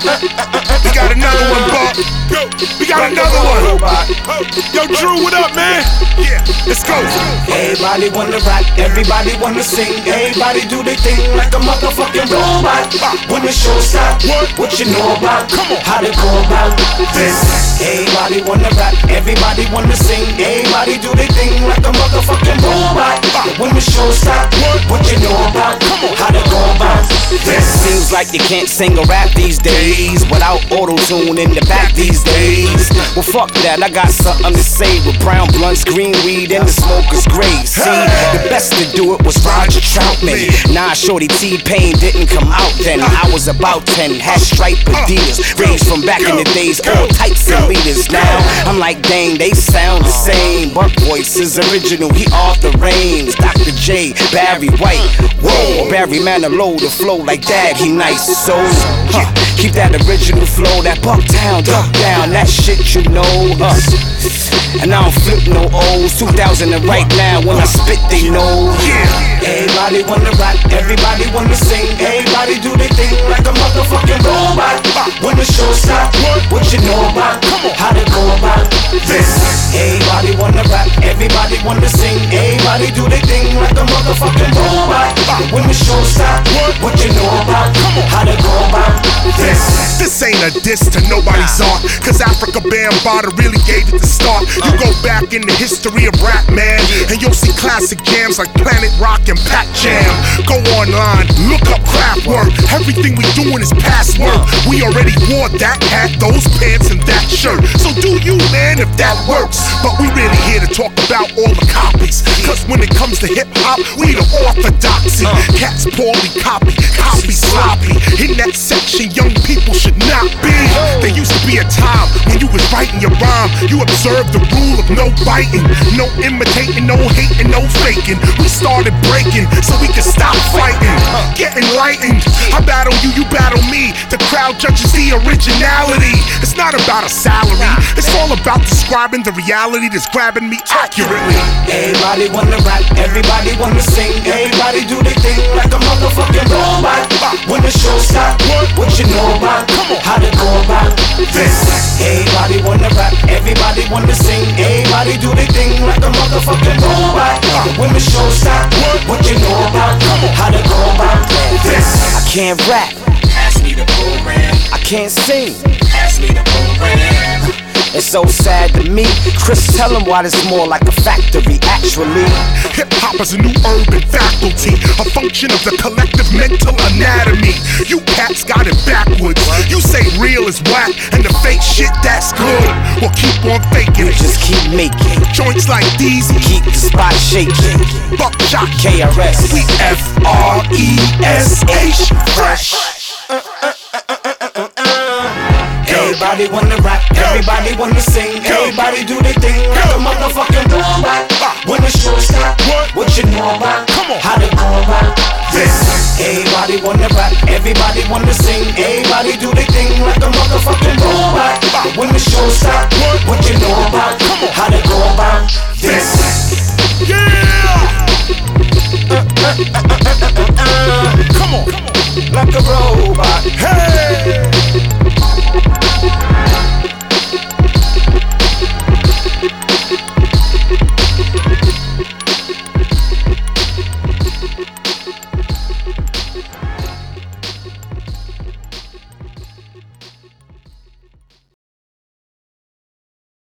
We got another one, Buck. We got another one. Yo, Drew, what up, man? Yeah, let's go. Everybody wanna rap, everybody wanna sing, everybody do their thing like a motherfucking robot. When the show stop, what you know about? How to go about this? Everybody wanna rap, everybody wanna sing, everybody do their thing like a motherfucking robot. When the show stop, what you know about? How to go about this? Seems like you can't sing or rap these days without auto-tune in the back these days. Well, fuck that, I got something to say with brown blunts, green weed, and the smoker's gray. See, the best to do it was Roger Troutman. Nah, shorty T-Pain didn't come out then. I was about 10, had stripe Adidas, raised from back in the days, all types of leaders. Now, I'm like, dang, they sound the same. Buck voice is original, he off the reins. Dr. J, Barry White, whoa, Barry Manilow, the flow like that, he nice. So, keep that original flow, that Bucktown, duck down, that shit you know. And I don't flip no O's. 2000 and right now, when I spit, they know. Everybody wanna rap, everybody wanna sing, everybody do their thing like a motherfucking robot. When the show stop, what you know about? How to go about this? Everybody wanna rap, everybody wanna sing, everybody do their thing like a motherfucking robot. When the show stop, what you know about? How to go about this? This ain't a diss to nobody's art, cause Africa Bambaataa really gave it the start. You go back in the history of rap, man, and you'll see classic jams like Planet Rock and Pac Jam. Go online, look up Kraftwerk. Everything we doing is past work. We already wore that hat, those pants, and that shirt. So do you, man, if that works. But we really here to talk about all the copies, cause when it comes to hip-hop, we the orthodoxy. Cats poorly copy sloppy. In that section, young people should not be. There used to be a time when you was writing your rhyme, you observed the rule of no biting, no imitating, no hating, no faking. We started breaking so we could stop fighting. Get enlightened. I battle you, you battle me. The crowd judges the originality. It's not about a salary, it's all about describing the reality that's grabbing me accurately. Everybody wanna rap, everybody wanna sing, everybody do their thing like a motherfucking robot. When the show stop, what you know about? How to go about this? Everybody wanna rap, everybody wanna sing, everybody do their thing like a motherfucking robot. When the show stop, what you know about? How to go about this? I can't rap, Pass me the program. I can't sing. Pass me the program. It's so sad to me. Chris, tell him why it's more like a factory, actually. Hip-hop is a new urban faculty, a function of the collective mental anatomy. You cats got it backwards. You say real is whack, and the fake shit, that's good. Well, keep on faking it. Just keep making Joints like these, keep the spot shaking. Buckshot KRS, we F-R-E-S-H, fresh. Everybody wanna rap, everybody wanna sing, everybody do their thing like a motherfucking robot. When the show stop, what you know about? How to go about this? Everybody wanna rap, everybody wanna sing, everybody do their thing like a motherfucking robot. When the show stop, what you know about? How to go about this? Yeah! Come